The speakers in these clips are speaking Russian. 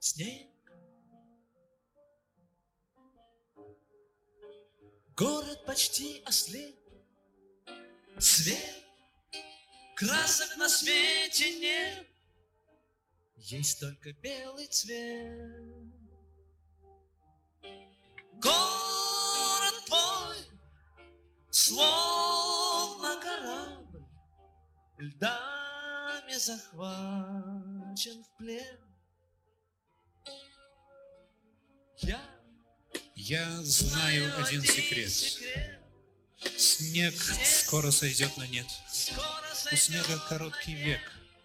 снег. Город почти ослеп, свет, красок на свете нет, есть только белый цвет. Город твой, словно корабль, льдами захвачен в плен. Я знаю один секрет. Снег скоро сойдет на нет. У снега короткий век.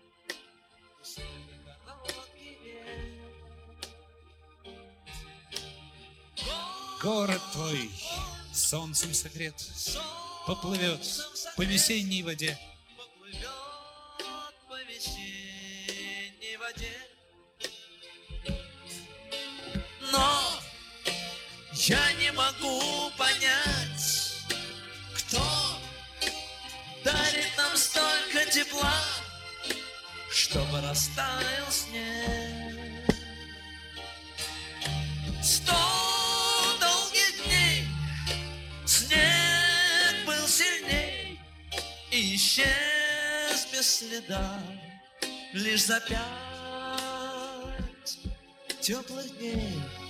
Город твой солнцем согрет, поплывет по весенней воде. Но я не могу понять, кто дарит нам столько тепла, чтобы растаял снег. 100 долгих дней снег был сильней и исчез без следа лишь за 5 теплых дней.